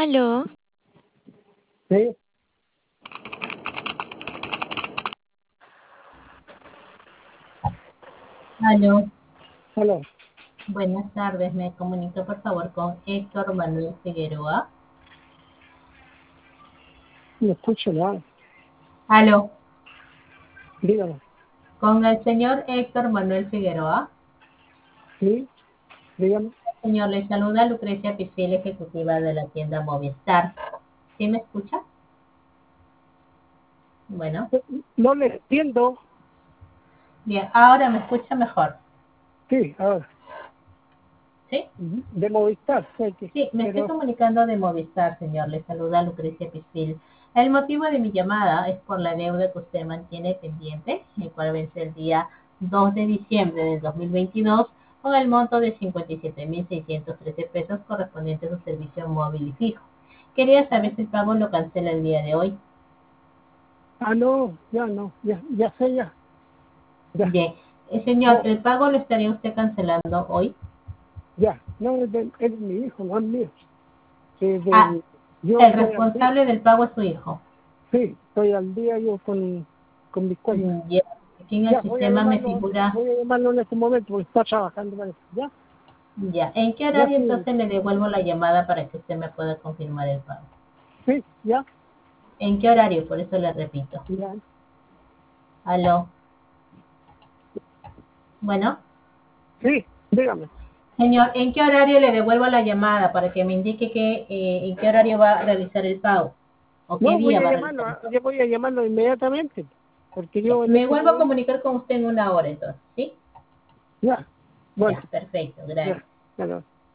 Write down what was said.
Aló, Sí, Aló, hola, buenas tardes. Me comunico por favor con Héctor Manuel Figueroa. no escucho nada. Aló, Dígame, con el señor Héctor Manuel Figueroa. sí, dígame. Señor, le saluda Lucrecia Pichil, ejecutiva de la tienda Movistar. ¿Sí me escucha? Bueno, No le entiendo. bien, ahora me escucha mejor. Sí, ahora, ¿Sí? de Movistar, sí, sí, Sí, me estoy pero, comunicando de Movistar, señor. Le saluda Lucrecia Pichil. El motivo de mi llamada es por la deuda que usted mantiene pendiente, el cual vence el día 2 de diciembre del 2022 con el monto de 57.613 pesos correspondiente a su servicio móvil y fijo. Quería saber si el pago lo cancela el día de hoy. no, ya sé, ya, Bien, señor, no, ¿el pago lo estaría usted cancelando hoy? no, es mi hijo, no es mío. Ah, Yo el estoy al día, responsable del pago es su hijo. sí, estoy al día yo con mis cuentas. Ya, aquí en el sistema me figura. Voy a llamarlo en este momento porque está trabajando, parece. Ya, ¿en qué Ya horario sí, entonces le devuelvo la llamada para que usted me pueda confirmar el pago? sí, ¿En qué horario? Por eso le repito. ya, Aló. Bueno, sí, dígame. señor, ¿en qué horario le devuelvo la llamada para que me indique en qué horario va a realizar el pago? ¿O qué No, día va a realizar el pago? yo voy a llamarlo inmediatamente, porque Ya, yo en me este vuelvo a momento, comunicar con usted en una hora entonces, ¿sí? ya, bueno, Ya, perfecto, gracias. ya, ya.